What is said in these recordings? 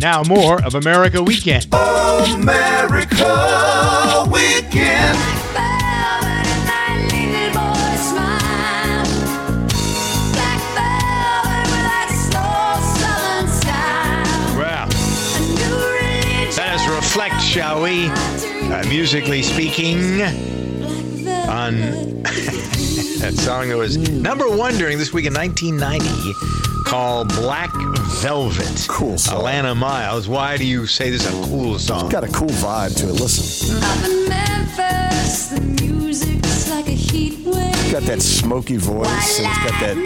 Now more of America Weekend. America Weekend. Wow. Let us reflect, shall we? Musically speaking, on that song that was number one during this week in 1990 called Black Velvet. Cool song. Alana Miles. Why do you say this is a cool song? It's got a cool vibe to it. Listen. It's got that smoky voice, and it's got that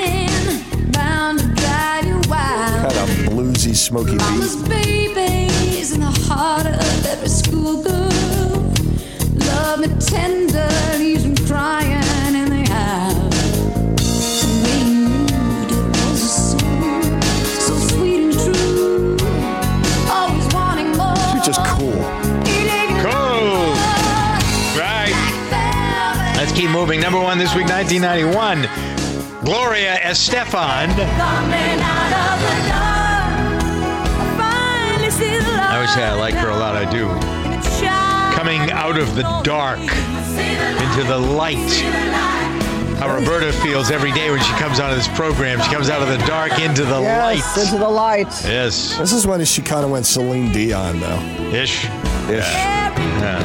kind of bluesy, smoky beat. Babies in the heart of every schoolgirl. Love me tender, leaves me crying in the house. The way you moved, it was a song, so sweet and true. Always wanting more. She's just cool. Cool. Right. Let's keep moving. Number one this week, 1991. Gloria Estefan. I always say I like her a lot. I do. Coming out of the dark into the light. How Roberta feels every day when she comes out of this program. She comes out of the dark into the light. Into the light. Yes. This is when she kind of went Celine Dion, though. Ish. Ish. Yeah.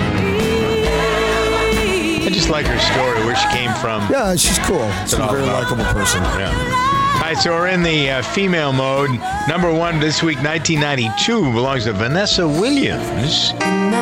I just like her story, where she came from. Yeah, she's cool. She's a very likable person. Yeah. All right, so we're in the female mode. Number one this week, 1992, belongs to Vanessa Williams.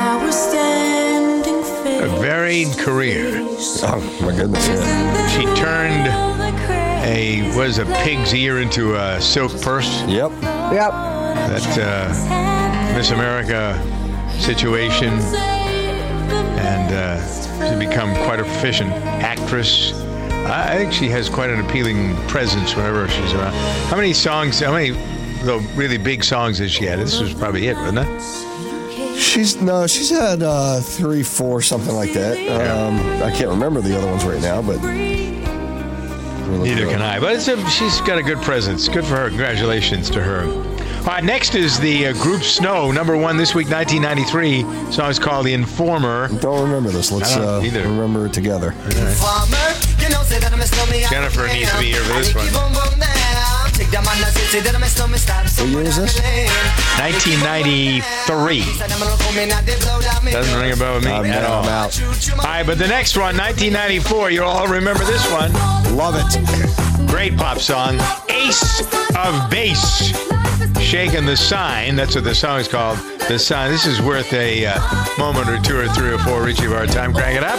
A varied career. Oh, my goodness. Yeah. She turned a pig's ear into a silk purse. Yep. That Miss America situation. And she's become quite a proficient actress. I think she has quite an appealing presence whenever she's around. How many really big songs has she had? This was probably it, wasn't it? She's had 3, 4, something like that. I can't remember the other ones right now, but neither can I. But she's got a good presence. Good for her. Congratulations to her. All right, next is the group Snow, number one this week, 1993. The song is called The Informer. Don't remember this. Let's remember it together. Right. Jennifer needs to be here for this one. What year is this? 1993. Doesn't ring a bell with me at all. I'm out. All right, but the next one, 1994. You'll all remember this one. Love it. Great pop song. Ace of Base. Shaking the Sign. That's what the song is called. The Sign. This is worth a moment or two or three or four, Richie, of our time. Crank it up.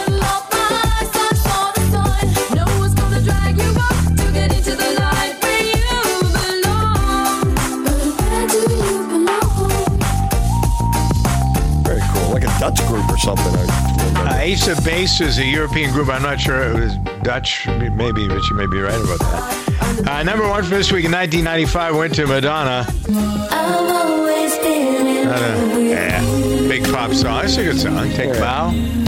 Very cool. Like a Dutch group or something. Ace of Base is a European group. I'm not sure it was Dutch. Maybe, but you may be right about that. Number one for this week in 1995 went to Madonna. Big pop song. It's a good song. Take a bow.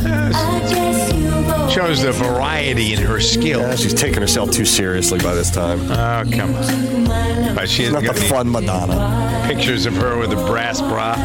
Shows the variety in her skills. Yeah, she's taking herself too seriously by this time. Oh, come on. But she not the fun Madonna. Pictures of her with a brass bra.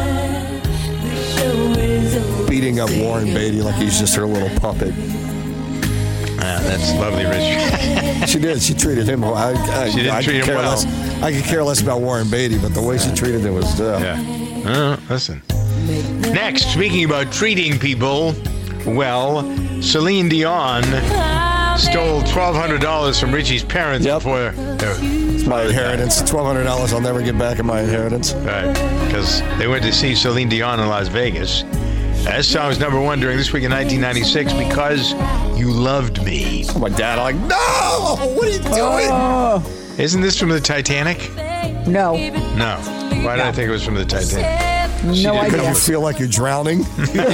Beating up Warren Beatty like he's just her little puppet. That's lovely, Rich. She did. She treated him well. She didn't treat him well. I could care less about Warren Beatty, but the way she treated him was... Listen. Next, speaking about treating people well, Celine Dion stole $1,200 from Richie's parents before... It's my inheritance. $1,200 I'll never get back in my inheritance. Right, because they went to see Celine Dion in Las Vegas. This song was number one during this week in 1996, Because You Loved Me. Oh, my dad, I'm like, no! What are you doing? Isn't this from the Titanic? No. No. Why did I think it was from the Titanic? No idea. Because you feel like you're drowning?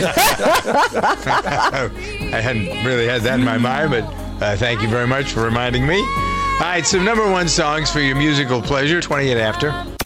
I hadn't really had that in my mind, but thank you very much for reminding me. All right, some number one songs for your musical pleasure, 28 after.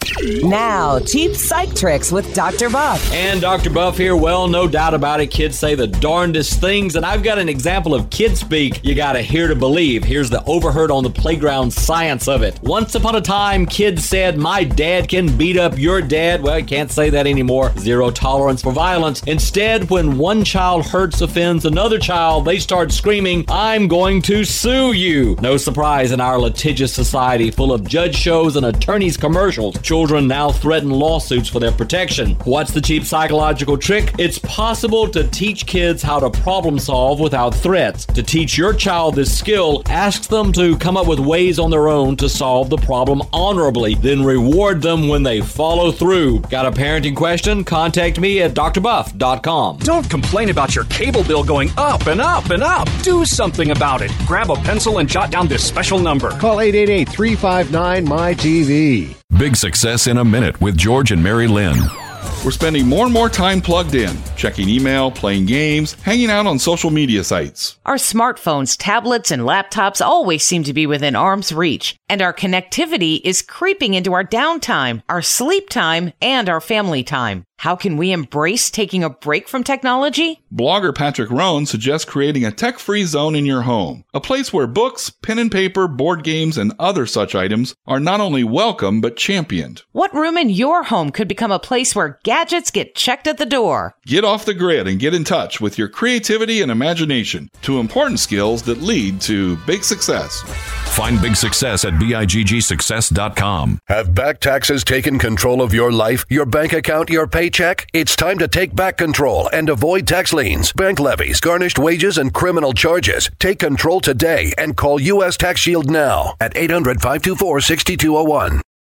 Now, cheap psych tricks with Dr. Buff. And Dr. Buff here. Well, no doubt about it. Kids say the darndest things. And I've got an example of kid speak you gotta hear to believe. Here's the overheard on the playground science of it. Once upon a time, kids said, my dad can beat up your dad. Well, you can't say that anymore. Zero tolerance for violence. Instead, when one child hurts, offends another child, they start screaming, I'm going to sue you. No surprise in our litigious society full of judge shows and attorneys commercials. Children now threaten lawsuits for their protection. What's the cheap psychological trick? It's possible to teach kids how to problem solve without threats. To teach your child this skill, ask them to come up with ways on their own to solve the problem honorably, then reward them when they follow through. Got a parenting question? Contact me at drbuff.com. Don't complain about your cable bill going up and up and up. Do something about it. Grab a pencil and jot down this special number. Call 888-359-MY-TV. Big Success in a Minute with George and Mary Lynn. We're spending more and more time plugged in, checking email, playing games, hanging out on social media sites. Our smartphones, tablets, and laptops always seem to be within arm's reach, and our connectivity is creeping into our downtime, our sleep time, and our family time. How can we embrace taking a break from technology? Blogger Patrick Rohn suggests creating a tech-free zone in your home, a place where books, pen and paper, board games, and other such items are not only welcome but championed. What room in your home could become a place where gadgets get checked at the door? Get off the grid and get in touch with your creativity and imagination, two important skills that lead to big success. Find Big Success at BIGGSuccess.com. Have back taxes taken control of your life, your bank account, your paycheck? It's time to take back control and avoid tax liens, bank levies, garnished wages, and criminal charges. Take control today and call U.S. Tax Shield now at 800-524-6201.